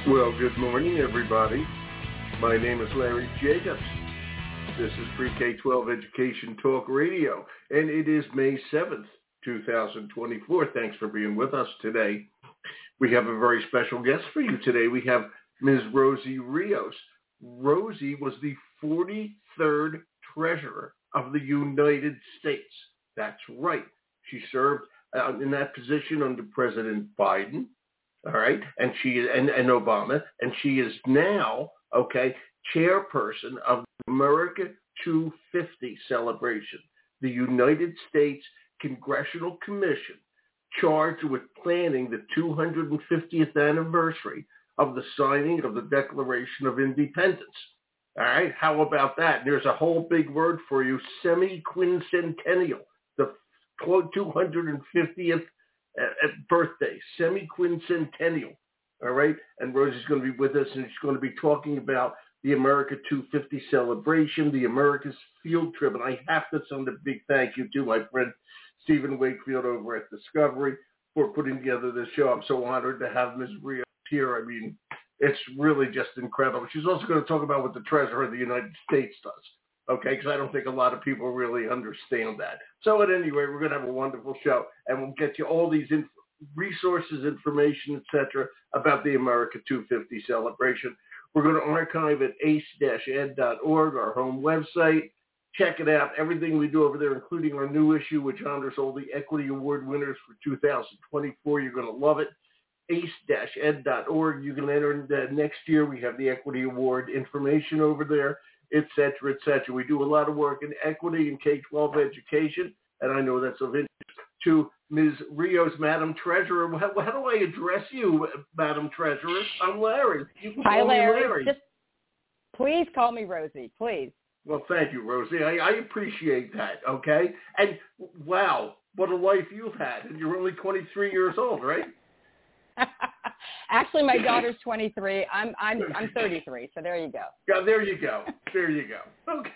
Well, good morning, everybody. My name is Larry Jacobs. This is Pre-K-12 Education Talk Radio, and it is May 7th, 2024. Thanks for being with us today. We have a very special guest for you today. We have Ms. Rosie Rios. Rosie was the 43rd Treasurer of the United States. That's right. She served in that position under President Biden. All right, and Obama, and she is now, chairperson of the America 250 celebration, the United States Congressional Commission charged with planning the 250th anniversary of the signing of the Declaration of Independence. All right, how about that? There's a whole big word for you, semi-quincentennial, the 250th birthday, semi-quincentennial, all right? And Rosie's going to be with us, and she's going to be talking about the America 250 celebration, the America's Field Trip. And I have to send a big thank you to my friend Stephen Wakefield over at Discovery for putting together this show. I'm so honored to have Ms. Rios here. I mean, it's really just incredible. She's also going to talk about what the Treasurer of the United States does. Okay, because I don't think a lot of people really understand that. So at any rate, we're going to have a wonderful show, and we'll get you all these resources, information, etc., about the America 250 celebration. We're going to archive at ace-ed.org, our home website. Check it out. Everything we do over there, including our new issue, which honors all the Equity Award winners for 2024. You're going to love it. ace-ed.org. You can enter next year. We have the Equity Award information over there, et cetera, et cetera. We do a lot of work in equity and K-12 education, and I know that's of interest to Ms. Rios, Madam Treasurer. How do I address you, Madam Treasurer? I'm Larry. You can call me Larry. Just please call me Rosie, please. Well, thank you, Rosie. I appreciate that, okay? And, wow, what a life you've had. And you're only 23 years old, right? Actually, my daughter's 23. I'm 33. So there you go. Yeah, there you go. There you go. Okay.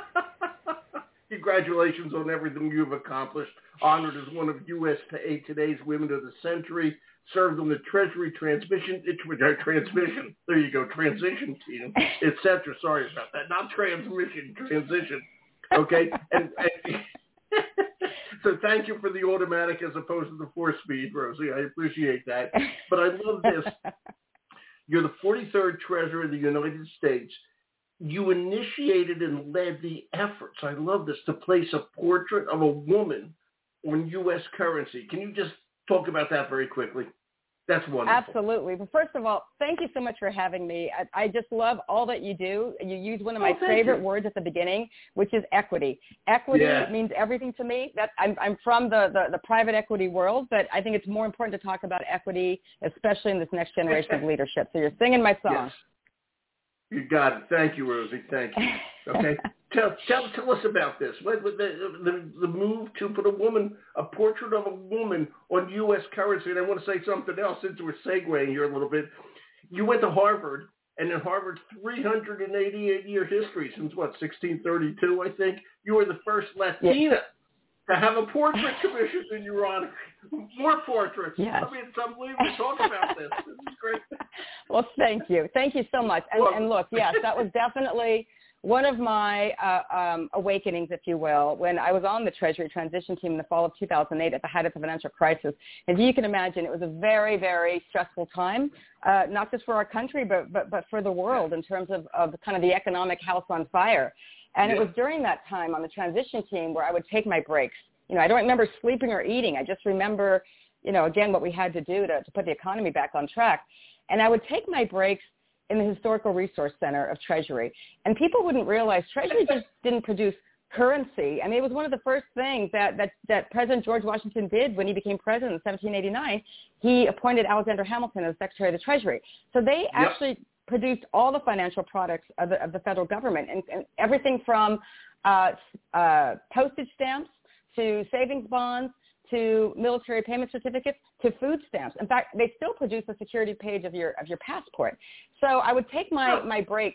Congratulations on everything you've accomplished. Honored as one of USA Today's Women of the Century. Served on the Treasury Transition. There you go. Transition team, etc. Sorry about that. Not transmission. Transition. Okay. And so thank you for the automatic as opposed to the 4-speed, Rosie. I appreciate that. But I love this. You're the 43rd Treasurer of the United States. You initiated and led the efforts, I love this, to place a portrait of a woman on U.S. currency. Can you just talk about that very quickly? That's wonderful. Absolutely. Well, first of all, thank you so much for having me. I just love all that you do. You use one of my favorite words at the beginning, which is equity. Equity means everything to me. I'm from the private equity world, but I think it's more important to talk about equity, especially in this next generation of leadership. So you're singing my song. Yes. You got it. Thank you, Rosie. Thank you. Okay. Tell us about this. The move to put a portrait of a woman on U.S. currency. And I want to say something else since we're segueing here a little bit. You went to Harvard, and in Harvard's 388-year history, since 1632, I think, you were the first Latina to have a portrait commissioned in your honor. More portraits. Yes. I mean, it's unbelievable to talk about this. This is great. Well, thank you. Thank you so much. And look, yes, that was definitely one of my awakenings, if you will, when I was on the Treasury transition team in the fall of 2008 at the height of the financial crisis. As you can imagine, it was a very, very stressful time, not just for our country, but for the world in terms of kind of the economic house on fire. And it was during that time on the transition team where I would take my breaks. You know, I don't remember sleeping or eating. I just remember, again, what we had to do to put the economy back on track. And I would take my breaks in the Historical Resource Center of Treasury. And people wouldn't realize Treasury just didn't produce currency. I mean, it was one of the first things that President George Washington did when he became president in 1789. He appointed Alexander Hamilton as Secretary of the Treasury. So they actually produced all the financial products of the federal government, and everything from postage stamps to savings bonds to military payment certificates to food stamps. In fact, they still produce a security page of your passport. So I would take my breaks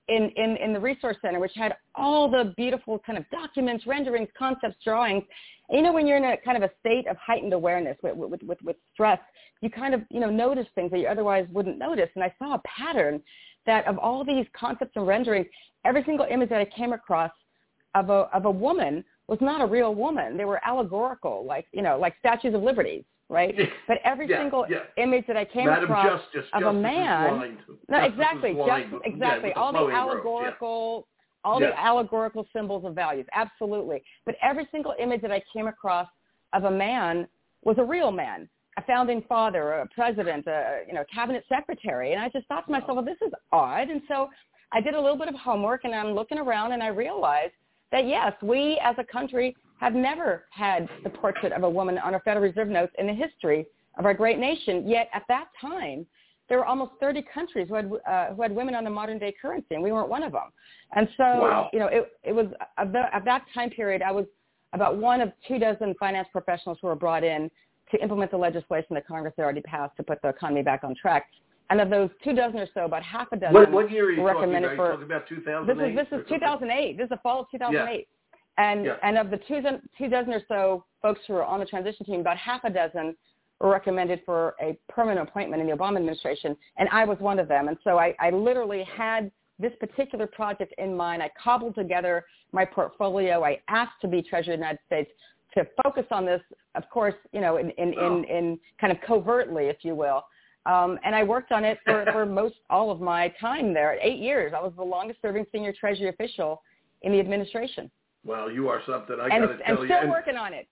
in the Resource Center, which had all the beautiful kind of documents, renderings, concepts, drawings. And, you know, when you're in a kind of a state of heightened awareness with stress, you kind of, you know, notice things that you otherwise wouldn't notice. And I saw a pattern that of all these concepts and renderings, every single image that I came across of a woman was not a real woman. They were allegorical, like, you know, like statues of liberty, right? But every single image that I came across of a man, exactly, all the allegorical, the allegorical symbols of values, absolutely. But every single image that I came across of a man was a real man, a founding father, a president, a cabinet secretary, and I just thought to myself, well, this is odd. And so I did a little bit of homework, and I'm looking around, and I realized that, yes, we as a country have never had the portrait of a woman on our Federal Reserve notes in the history of our great nation. Yet at that time, there were almost 30 countries who had women on the modern-day currency, and we weren't one of them. And so, you know, it was at that time period, I was about one of 24 finance professionals who were brought in to implement the legislation that Congress had already passed to put the economy back on track. And of those 24 or so, about half a dozen what year are you recommended talking about? Are you talking about 2008? This is 2008. This is the fall of 2008. Yeah. And of the 24 or so folks who were on the transition team, about half a dozen were recommended for a permanent appointment in the Obama administration, and I was one of them. And so I literally had this particular project in mind. I cobbled together my portfolio. I asked to be Treasurer of the United States to focus on this, of course, you know, in kind of covertly, if you will. And I worked on it for most all of my time there. 8 years. I was the longest-serving senior Treasury official in the administration. Well, you are something. I got to tell you. And still working on it.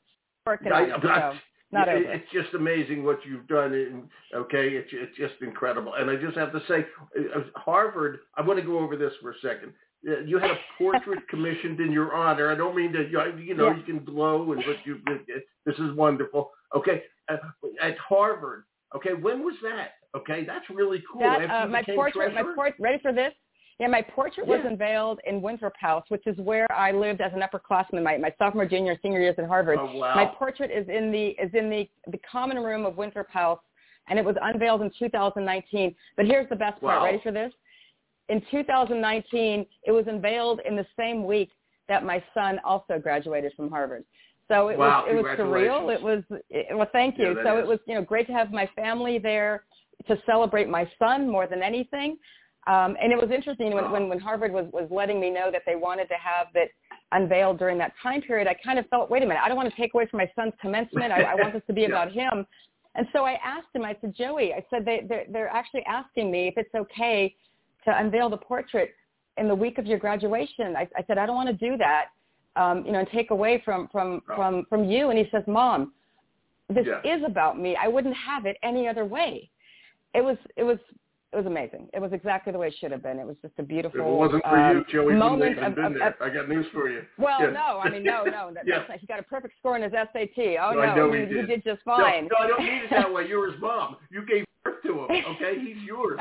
Not over. It's just amazing what you've done. Okay, it's just incredible. And I just have to say, Harvard. I want to go over this for a second. You had a portrait commissioned in your honor. I don't mean to, you know, you can glow and this is wonderful. Okay, at Harvard. Okay, when was that? Okay, that's really cool. My portrait, ready for this? Yeah, my portrait was unveiled in Winthrop House, which is where I lived as an upperclassman my sophomore, junior, and senior years at Harvard. Oh, wow. My portrait is in the common room of Winthrop House, and it was unveiled in 2019. But here's the best part. Ready for this? In 2019, it was unveiled in the same week that my son also graduated from Harvard. So it was surreal. Well, thank you. So it was, you know, great to have my family there to celebrate my son more than anything. And it was interesting when Harvard was letting me know that they wanted to have it unveiled during that time period. I kind of felt, wait a minute, I don't want to take away from my son's commencement. I want this to be about him. And so I asked him, I said, Joey, I said, they're actually asking me if it's okay to unveil the portrait in the week of your graduation. I said, I don't want to do that. You know, and take away from you. And he says, Mom, this is about me. I wouldn't have it any other way. It was amazing. It was exactly the way it should have been. It was just a beautiful moment. If it wasn't for you, Joey wouldn't have even been there. I got news for you. Well, no. I mean, no. He got a perfect score in his SAT. Oh, no, he did just fine. No, I don't mean it that way. You're his mom. You gave birth to him, okay? He's yours.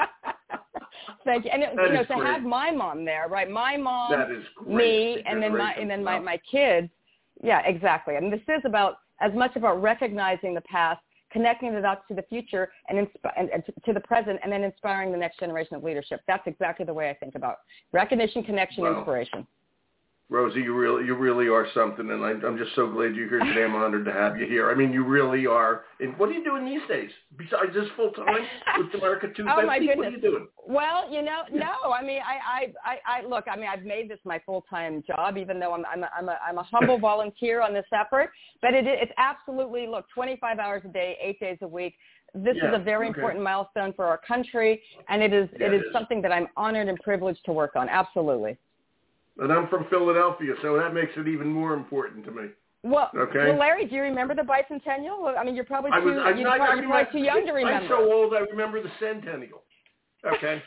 Thank you. And to have my mom there, right? My mom, me, and then my kids. Yeah, exactly. I mean, this is as much about recognizing the past, connecting the dots to the future and to the present, and then inspiring the next generation of leadership. That's exactly the way I think about recognition, connection, inspiration. Rosie, you really are something, and I'm just so glad you're here today. I'm honored to have you here. I mean, you really are. And what are you doing these days besides this full time with America 250? Oh my goodness! What are you doing? Well, no. I mean, I look. I mean, I've made this my full time job, even though I'm a humble volunteer on this effort. But it's absolutely 25 hours a day, 8 days a week. This is a very important milestone for our country, and it is something that I'm honored and privileged to work on. Absolutely. And I'm from Philadelphia, so that makes it even more important to me. Well, Larry, do you remember the bicentennial? I mean, you're probably too young to remember. I'm so old, I remember the centennial. Okay.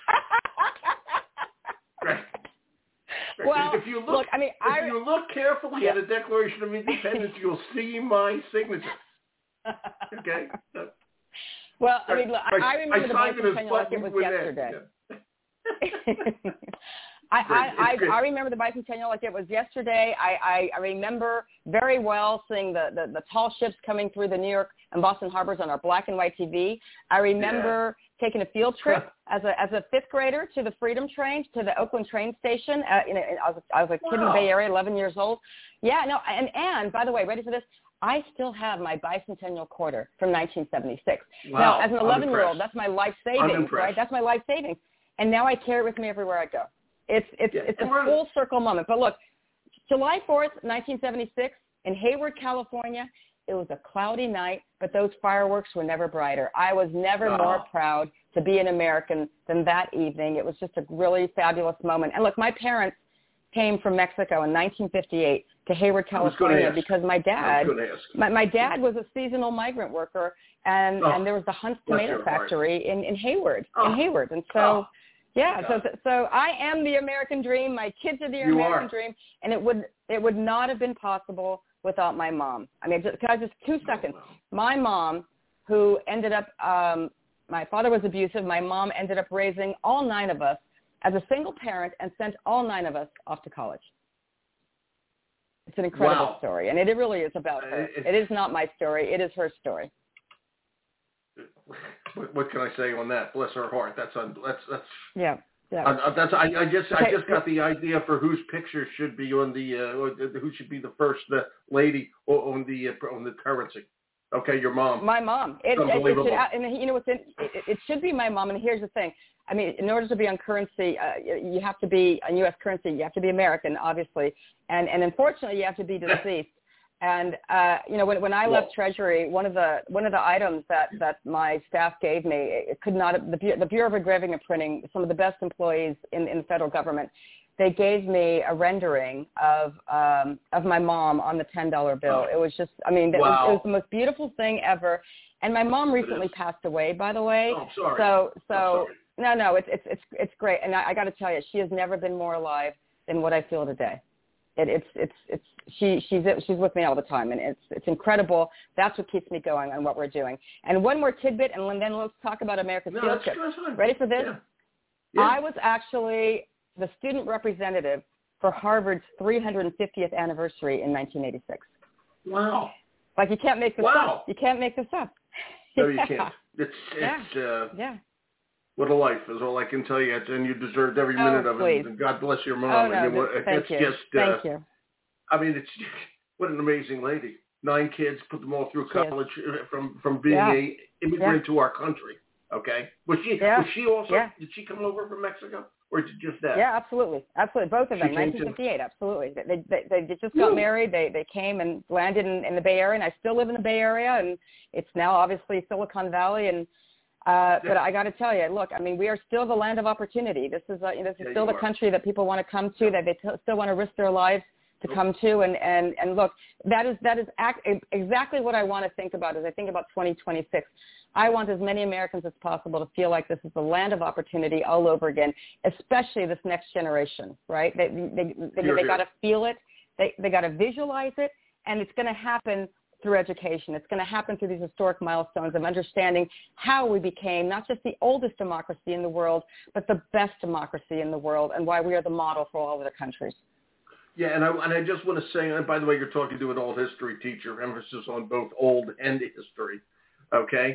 Right. Well, if you look carefully at the Declaration of Independence, you'll see my signature. Okay. Well, I mean, look, I remember the bicentennial like it was yesterday. Yeah. I remember the bicentennial like it was yesterday. I remember very well seeing the tall ships coming through the New York and Boston harbors on our black and white TV. I remember taking a field trip as a fifth grader to the Freedom Train, to the Oakland train station. I was a kid in the Bay Area, 11 years old. Yeah, no, and by the way, ready for this? I still have my bicentennial quarter from 1976. Wow. Now, as an 11-year-old, that's my life savings, right? That's my life savings. And now I carry it with me everywhere I go. It's a full circle moment. But look, July 4th, 1976, in Hayward, California, it was a cloudy night, but those fireworks were never brighter. I was never more proud to be an American than that evening. It was just a really fabulous moment. And look, my parents came from Mexico in 1958 to Hayward, California, because my dad was a seasonal migrant worker, and there was the Hunt's Tomato Factory in Hayward, and so. Yeah, so I am the American dream. My kids are the American dream, and it would not have been possible without my mom. I mean, just 2 seconds. My mom, who ended up, my father was abusive. My mom ended up raising all 9 of us as a single parent and sent all 9 of us off to college. It's an incredible story, and it really is about her. It is not my story. It is her story. What can I say on that? Bless her heart. That's yeah. I just got the idea for whose picture should be on who should be the first lady on the currency. Okay, your mom. My mom. It should be my mom. And here's the thing. I mean, in order to be on currency, you have to be on U.S. currency. You have to be American, obviously, and unfortunately, you have to be deceased. And when I left Treasury, one of the items that my staff gave me, it could not. The Bureau of Engraving and Printing, some of the best employees in the federal government, they gave me a rendering of my mom on the $10 bill. It was just, I mean, it was the most beautiful thing ever. And my mom recently passed away, by the way. Oh, sorry. So no, it's great. And I got to tell you, she has never been more alive than what I feel today. She's with me all the time, and it's incredible. That's what keeps me going on what we're doing. And one more tidbit, and then let's talk about America's Field Trip. Ready for this? Yeah. I was actually the student representative for Harvard's 350th anniversary in 1986. Wow! Like, you can't make this up. You can't make this up. No, you can't. It's what a life is all I can tell you, and you deserved every minute of it. And God bless your mom. Thank you. I mean, what an amazing lady. 9 kids, put them all through college from being a immigrant to our country. Okay, was she also? Yeah. Did she come over from Mexico, or did just that? Yeah, absolutely, both of them. 1958, absolutely. They just got married. They came and landed in the Bay Area, and I still live in the Bay Area, and it's now obviously Silicon Valley, and. But I got to tell you, look, I mean, we are still the land of opportunity. This is still the country that people want to come to, that they still want to risk their lives to come to. And look, that is exactly what I want to think about as I think about 2026. I want as many Americans as possible to feel like this is the land of opportunity all over again, especially this next generation, right? They got to feel it. They got to visualize it, and it's going to happen through education. It's going to happen through these historic milestones of understanding how we became not just the oldest democracy in the world, but the best democracy in the world, and why we are the model for all other countries. Yeah, and I just want to say, and by the way, you're talking to an old history teacher, emphasis on both old and history, okay?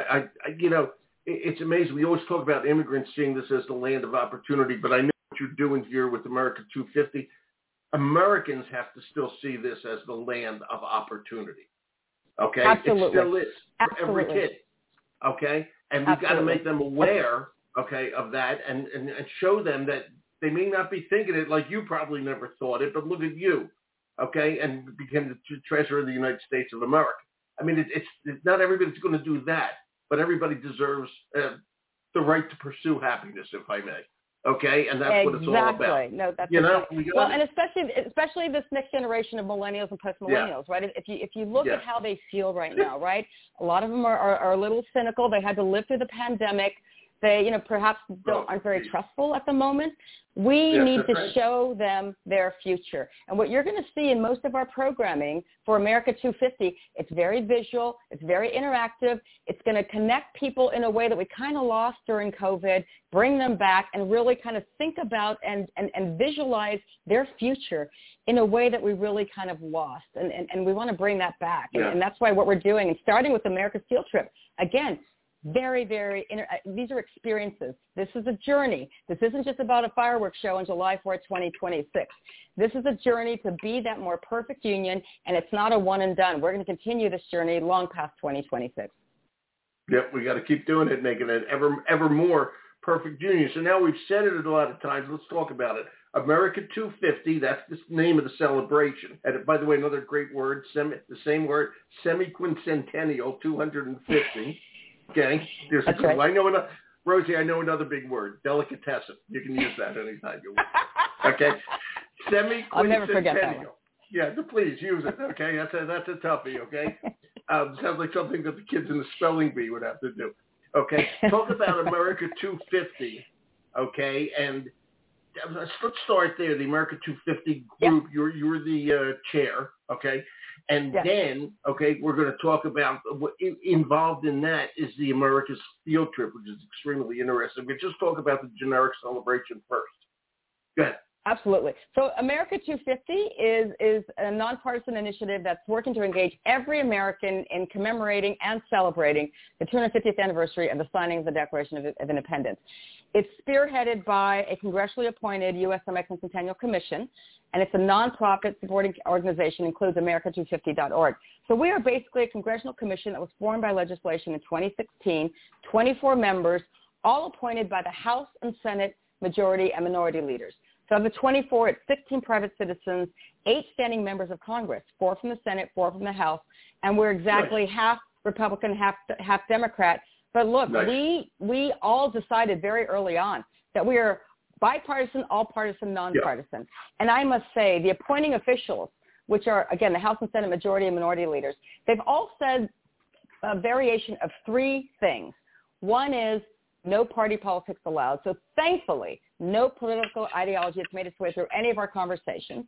It's amazing. We always talk about immigrants seeing this as the land of opportunity, but I know what you're doing here with America 250. Americans have to still see this as the land of opportunity. Okay? Absolutely. It still is for every kid. Okay? And we've got to make them aware, okay, of that and show them that they may not be thinking it like you probably never thought it, but look at you, okay, and became the treasurer of the United States of America. I mean, it's not everybody's going to do that, but everybody deserves the right to pursue happiness, if I may. Okay, and that's what it's all about. No, that's well, and especially this next generation of millennials and post-millennials, right? If you look at how they feel right now, right? A lot of them are a little cynical. They had to live through the pandemic. They, perhaps aren't very trustful at the moment. We need to show them their future. And what you're going to see in most of our programming for America 250, it's very visual, it's very interactive. It's going to connect people in a way that we kind of lost during COVID, bring them back, and really kind of think about and visualize their future in a way that we really kind of lost. And we want to bring that back. And that's why what we're doing, and starting with America's Field Trip, again, very, very, these are experiences. This is a journey. This isn't just about a fireworks show on July 4th, 2026. This is a journey to be that more perfect union, and it's not a one and done. We're going to continue this journey long past 2026. Yep, we got to keep doing it, making it ever more perfect union. So now we've said it a lot of times. Let's talk about it. America 250, that's the name of the celebration. And by the way, another great word, the same word, semi-quincentennial, 250. Okay? That's right. Rosie, I know another big word, delicatessen. You can use that anytime you want. Okay? Semi-quincentennial. I'll never forget that one. Yeah, please use it, okay? That's a toughie, okay? Sounds like something that the kids in the spelling bee would have to do. Okay? Talk about America 250, okay? And let's start there, the America 250 group. Yep. You're the chair, okay? And then, okay, we're going to talk about what involved in that is the America's field trip, which is extremely interesting. But just talk about the generic celebration first. Go ahead. Absolutely. So America 250 is a nonpartisan initiative that's working to engage every American in commemorating and celebrating the 250th anniversary of the signing of the Declaration of Independence. It's spearheaded by a congressionally appointed U.S. Semi-Quincentennial Commission, and it's a nonprofit supporting organization, includes America250.org. So we are basically a congressional commission that was formed by legislation in 2016, 24 members, all appointed by the House and Senate majority and minority leaders. So of the 24, it's 16 private citizens, 8 standing members of Congress, 4 from the Senate, 4 from the House, and we're exactly half Republican, half Democrat. But look, we all decided very early on that we are bipartisan, all-partisan, nonpartisan. And I must say, the appointing officials, which are, again, the House and Senate majority and minority leaders, they've all said a variation of 3 things. One is no party politics allowed. So thankfully, no political ideology has made its way through any of our conversations.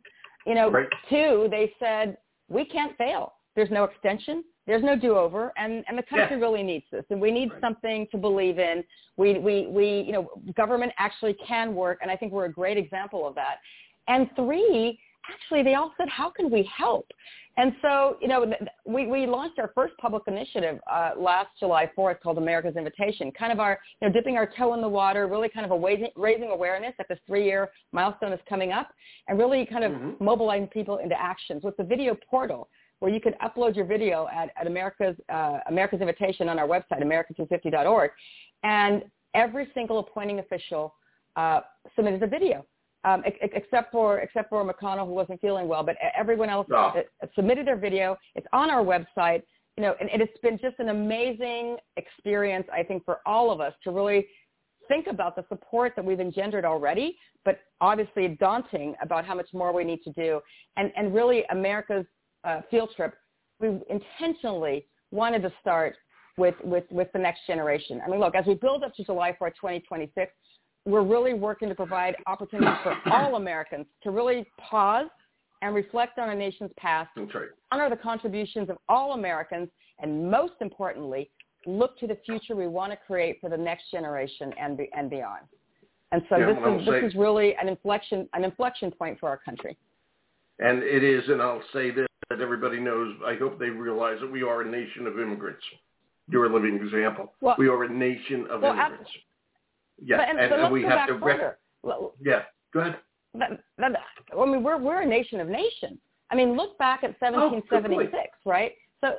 2, they said, we can't fail. There's no extension. There's no do-over, and the country really needs this, and we need something to believe in. We government actually can work, and I think we're a great example of that. And 3, actually, they all said, how can we help? And so, we launched our first public initiative last July 4th called America's Invitation, kind of our, dipping our toe in the water, really kind of raising awareness that this 3-year milestone is coming up, and really kind of mobilizing people into action. So it's a video portal where you can upload your video at America's Invitation on our website, America250.org, and every single appointing official submitted a video. Except for McConnell, who wasn't feeling well, but everyone else submitted their video. It's on our website, and it's been just an amazing experience, I think, for all of us to really think about the support that we've engendered already, but obviously daunting about how much more we need to do. And really, America's field trip, we intentionally wanted to start with the next generation. I mean, look, as we build up to July 4th, 2026, we're really working to provide opportunities for all Americans to really pause and reflect on our nation's past, honor the contributions of all Americans, and most importantly, look to the future we want to create for the next generation and beyond. And so this is really an inflection point for our country. And it is, and I'll say this, that everybody knows, I hope they realize that we are a nation of immigrants. You're a living example. Well, we are a nation of immigrants. Yeah, and we have to go ahead. I mean, we're a nation of nations. I mean, look back at 1776, right?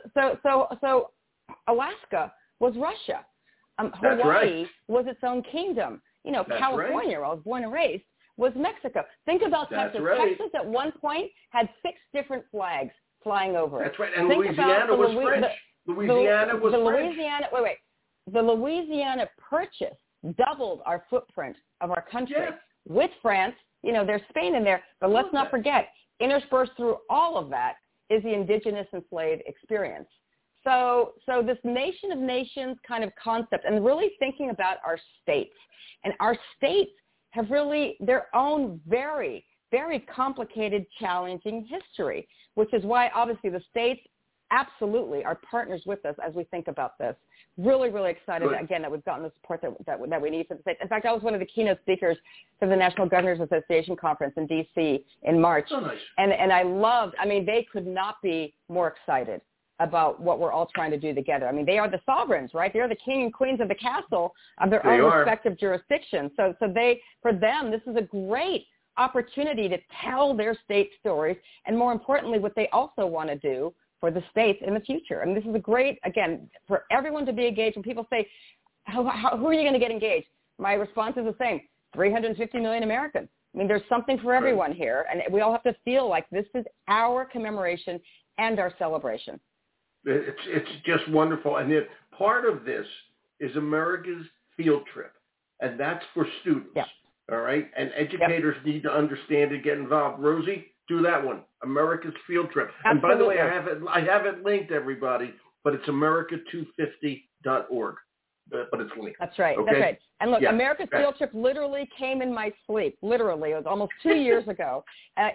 So Alaska was Russia. Hawaii was its own kingdom. California, where I was born and raised, was Mexico. Think about Texas. Texas at one point had 6 different flags flying over it. That's right, and Louisiana was French. Louisiana was French. The Louisiana Purchase doubled our footprint of our country with France. There's Spain in there, but let's not forget, interspersed through all of that is the indigenous enslaved experience. So this nation of nations kind of concept, and really thinking about our states. And our states have really their own very, very complicated, challenging history, which is why obviously the states absolutely are partners with us as we think about this. Really, really excited, again, that we've gotten the support that we need for the states. In fact, I was one of the keynote speakers for the National Governors Association Conference in D.C. in March. Oh, nice. And I loved, they could not be more excited about what we're all trying to do together. I mean, they are the sovereigns, right? They are the king and queens of the castle of their own respective jurisdictions. So for them, this is a great opportunity to tell their state stories, and more importantly, what they also want to do for the states in the future. I mean, this is a great, again, for everyone to be engaged. When people say, who are you going to get engaged? My response is the same, 350 million Americans. I mean, there's something for everyone here, and we all have to feel like this is our commemoration and our celebration. It's just wonderful. And part of this is America's field trip, and that's for students. Yeah. All right? And educators need to understand and get involved. Rosie, do that one, America's field trip. Absolutely. And by the way, I have it linked, everybody, but it's america250.org. But it's linked. That's right. Okay? That's right. And look, America's field trip literally came in my sleep. Literally, it was almost 2 years ago.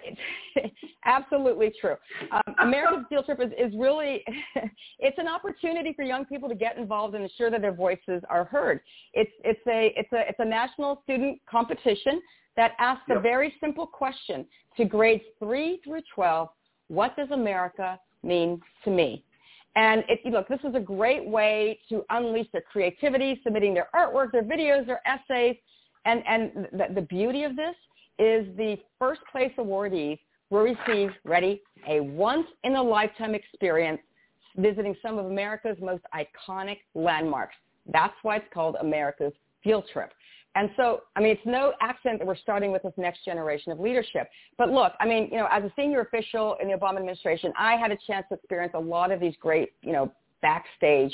Absolutely true. America's field trip is really it's an opportunity for young people to get involved and ensure that their voices are heard. It's a national student competition that asks a very simple question to grades 3 through 12: what does America mean to me? And look, this is a great way to unleash their creativity, submitting their artwork, their videos, their essays. And the beauty of this is the first place awardees will receive, a once-in-a-lifetime experience visiting some of America's most iconic landmarks. That's why it's called America's Field Trip. And so, I mean, it's no accident that we're starting with this next generation of leadership. But look, I mean, as a senior official in the Obama administration, I had a chance to experience a lot of these great, backstage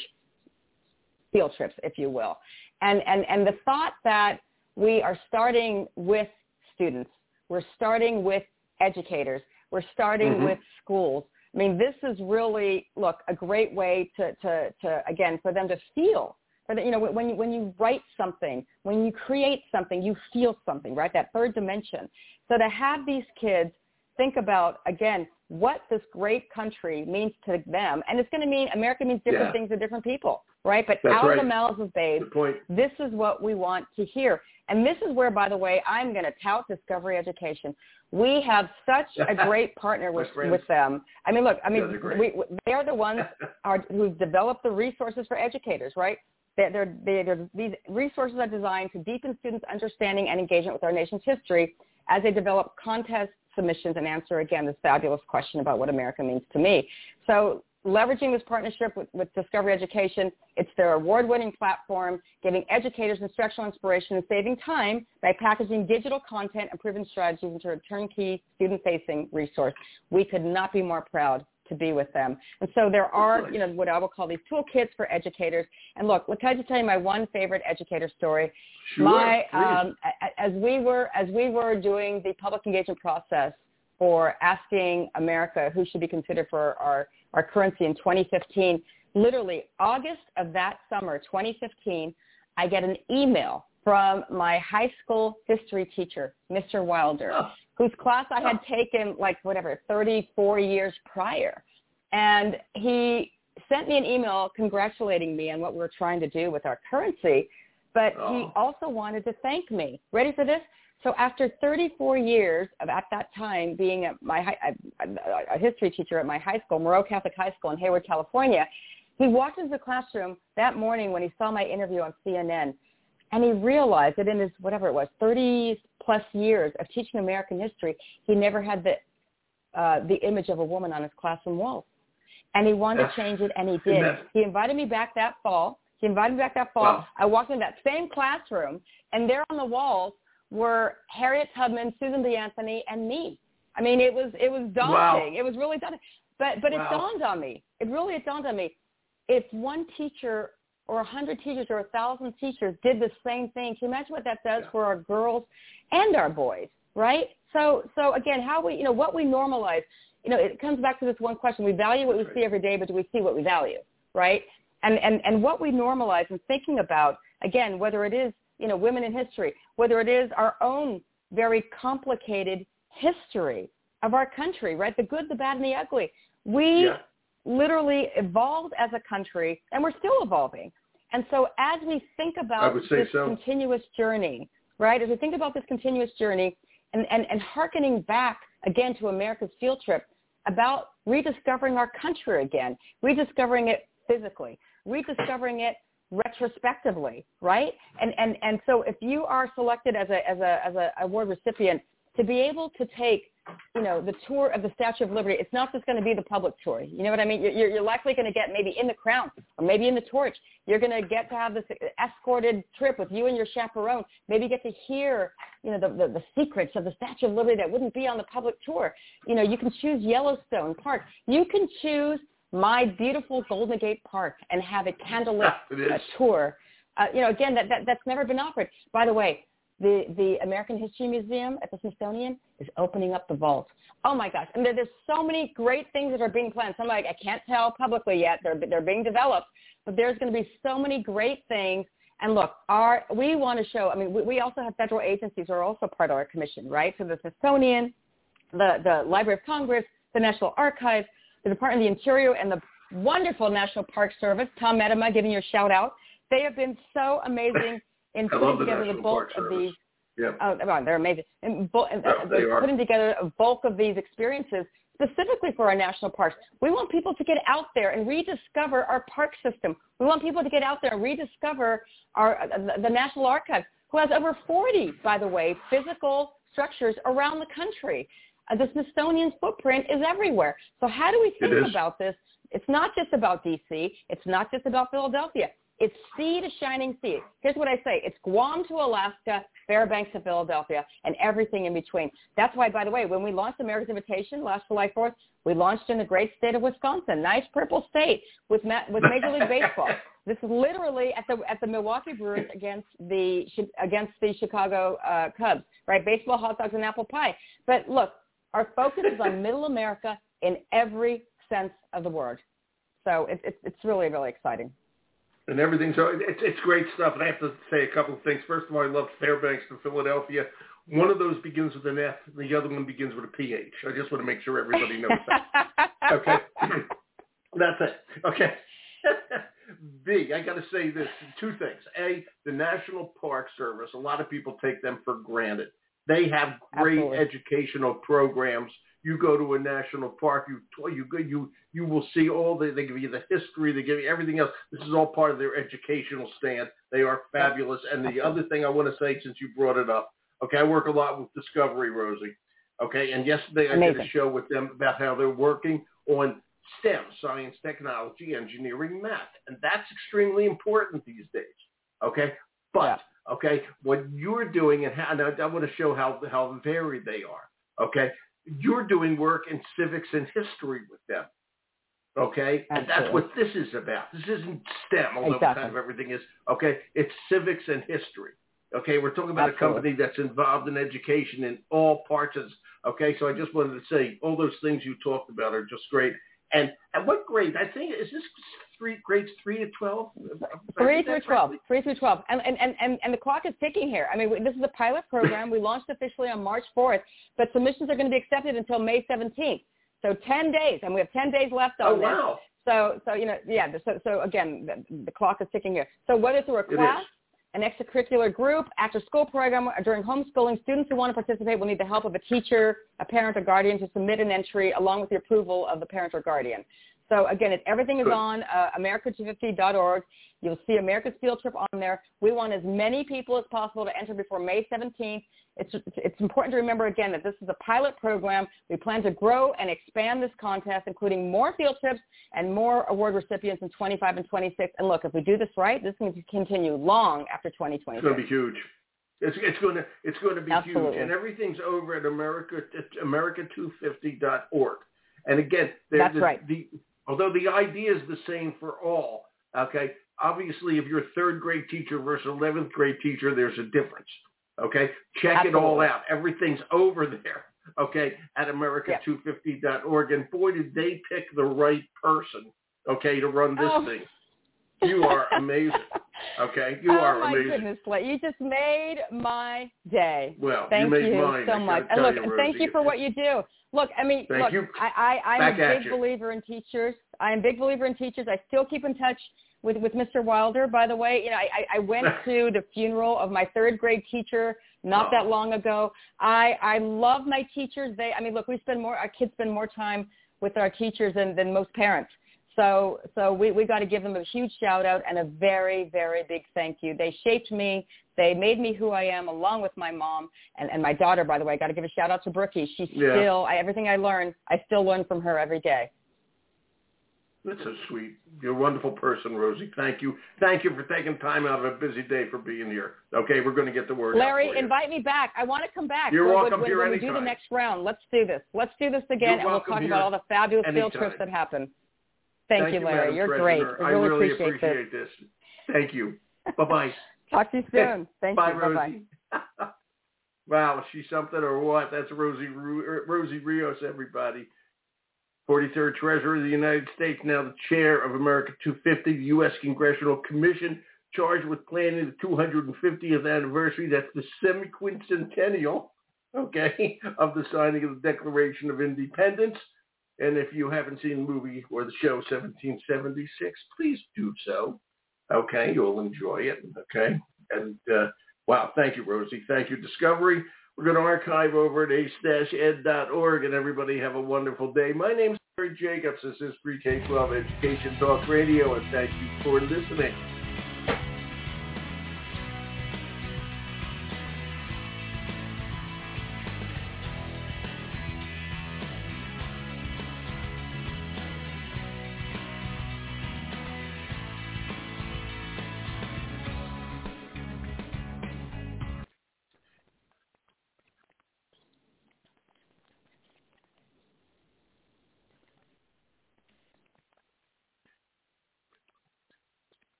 field trips, if you will. And the thought that we are starting with students, we're starting with educators, we're starting with schools. I mean, this is really, look, a great way to again, for them to feel. When you write something, when you create something, you feel something, right? That third dimension. So to have these kids think about, again, what this great country means to them, and it's going to mean America means different things to different people, right? But out of the mouths of babes, this is what we want to hear. And this is where, by the way, I'm going to tout Discovery Education. We have such a great partner with them. I mean, look, they are the ones who've developed the resources for educators, right? These resources are designed to deepen students' understanding and engagement with our nation's history as they develop contest submissions and answer, again, this fabulous question about what America means to me. So leveraging this partnership with Discovery Education, it's their award-winning platform, giving educators instructional inspiration and saving time by packaging digital content and proven strategies into a turnkey student-facing resource. We could not be more proud to be with them. And so there are, what I will call these toolkits for educators. And look, can I just tell you my one favorite educator story? Sure, as we were doing the public engagement process for asking America who should be considered for our currency in 2015, literally August of that summer, 2015, I get an email from my high school history teacher, Mr. Wilder, whose class I had taken 34 years prior. And he sent me an email congratulating me on what we were trying to do with our currency, but he also wanted to thank me. Ready for this? So after 34 years of, at that time, being a history teacher at my high school, Moreau Catholic High School in Hayward, California, he walked into the classroom that morning when he saw my interview on CNN, and he realized that in his, 30-plus years of teaching American history, he never had the image of a woman on his classroom walls. And he wanted to change it, and he did. He invited me back that fall. Wow. I walked into that same classroom, and there on the walls were Harriet Tubman, Susan B. Anthony, and me. I mean, it was daunting. Wow. It was really daunting. But it dawned on me. It dawned on me. If one teacher or 100 teachers or 1,000 teachers did the same thing, can you imagine what that does for our girls and our boys, right? So again, how we, what we normalize, it comes back to this one question. We value what we see every day, but do we see what we value, right? And what we normalize and thinking about, again, whether it is, women in history, whether it is our own very complicated history of our country, right? The good, the bad, and the ugly. We literally evolved as a country, and we're still evolving. And so as we think about this continuous journey, right, as we think about this continuous journey and hearkening back, again, to America's field trip, about rediscovering our country again, rediscovering it physically, rediscovering it retrospectively, right? And so if you are selected as a award recipient, to be able to take, the tour of the Statue of Liberty, it's not just going to be the public tour. You know what I mean? You're likely going to get maybe in the crown or maybe in the torch. You're going to get to have this escorted trip with you and your chaperone. Maybe get to hear, the secrets of the Statue of Liberty that wouldn't be on the public tour. You can choose Yellowstone Park. You can choose my beautiful Golden Gate Park and have a candlelit tour. Again, that's never been offered. By the way, the American History Museum at the Smithsonian is opening up the vault. Oh my gosh! And there's so many great things that are being planned. Some I can't tell publicly yet. They're being developed, but there's going to be so many great things. And look, we want to show. I mean, we also have federal agencies who are also part of our commission, right? So the Smithsonian, the Library of Congress, the National Archives, the Department of the Interior, and the wonderful National Park Service. Tom Medema, giving you a shout out. They have been so amazing in putting together the bulk of these. Yep. They're amazing. They're putting together a bulk of these experiences specifically for our national parks. We want people to get out there and rediscover our park system. We want people to get out there and rediscover the National Archives, who has over 40, by the way, physical structures around the country. The Smithsonian's footprint is everywhere. So how do we think about this? It's not just about D.C. It's not just about Philadelphia. It's sea to shining sea. Here's what I say. It's Guam to Alaska, Fairbanks to Philadelphia, and everything in between. That's why, by the way, when we launched America's Invitation last July 4th, we launched in the great state of Wisconsin, nice purple state with Major League Baseball. This is literally at the Milwaukee Brewers against the Chicago Cubs, right? Baseball, hot dogs, and apple pie. But look, our focus is on Middle America in every sense of the word. So it's really, really exciting. And everything's it's great stuff. And I have to say a couple of things. First of all, I love Fairbanks to Philadelphia. One of those begins with an F, and the other one begins with a PH. I just want to make sure everybody knows that. Okay, that's it. Okay. B, I got to say this: two things. A, the National Park Service. A lot of people take them for granted. They have great educational programs. You go to a national park, you will see they give you the history, they give you everything else. This is all part of their educational stand. They are fabulous. And the other thing I want to say, since you brought it up, okay, I work a lot with Discovery, Rosie. Okay, and yesterday I did a show with them about how they're working on STEM, science, technology, engineering, math. And that's extremely important these days. Okay, but okay, what you're doing and I want to show how varied they are. Okay. You're doing work in civics and history with them, okay? And that's what this is about. This isn't STEM, although kind of everything is, okay? It's civics and history, okay? We're talking about a company that's involved in education in all parts of, okay? So I just wanted to say all those things you talked about are just great. And at what grade? I think, is this grades 3 to 12? 3 through 12. 3 through 12. And the clock is ticking here. I mean, this is a pilot program. We launched officially on March 4th, but submissions are going to be accepted until May 17th. So 10 days, and we have 10 days left on this. Wow. So again, the clock is ticking here. So whether through a class, an extracurricular group, after-school program, or during homeschooling, students who want to participate will need the help of a teacher, a parent, or guardian to submit an entry along with the approval of the parent or guardian. So, again, everything is on America250.org. You'll see America's Field Trip on there. We want as many people as possible to enter before May 17th. It's important to remember, again, that this is a pilot program. We plan to grow and expand this contest, including more field trips and more award recipients in 25 and 26. And, look, if we do this right, this is going to continue long after 2026. It's going to be huge. It's going to be Absolutely huge. And everything's over at America250.org. And, again, that's right. Although the idea is the same for all, okay, obviously if you're a third grade teacher versus 11th grade teacher, there's a difference, okay? Check it all out. Everything's over there, okay, at America250.org. And boy, did they pick the right person, okay, to run this thing. You are amazing, okay? You are amazing. Oh, my goodness, you just made my day. Well, thank you made mine. So much. And look, and thank you for what you do. Look, I mean, I'm a big believer in teachers. I am a big believer in teachers. I still keep in touch with Mr. Wilder, by the way. You know, I went to the funeral of my third grade teacher not that long ago. I love my teachers. Look, our kids spend more time with our teachers than most parents. So we got to give them a huge shout out and a very, very big thank you. They shaped me. They made me who I am, along with my mom and my daughter, by the way. I got to give a shout out to Brookie. She's still, everything I learn, I still learn from her every day. That's so sweet. You're a wonderful person, Rosie. Thank you. Thank you for taking time out of a busy day for being here. Okay, we're going to get the word Larry, out for you. Invite me back. I want to come back. You're welcome here when anytime. we do the next round. Let's do this. Let's do this again, and we'll talk about all the fabulous field trips that happen. Thank you, Larry. Madam You're President. great. I really appreciate this. Thank you. Bye-bye. Talk to you soon. Thank Bye, you. Rosie. Bye-bye. Wow, is she something or what? That's Rosie Rios, everybody. 43rd Treasurer of the United States, now the chair of America 250, the U.S. Congressional Commission, charged with planning the 250th anniversary. That's the semi-quincentennial, okay, of the signing of the Declaration of Independence. And if you haven't seen the movie or the show 1776, please do so. Okay, you'll enjoy it. Okay, and wow, thank you, Rosie. Thank you, Discovery. We're going to archive over at ace-ed.org, and everybody have a wonderful day. My name is Larry Jacobs. This is Pre-K-12 Education Talk Radio, and thank you for listening.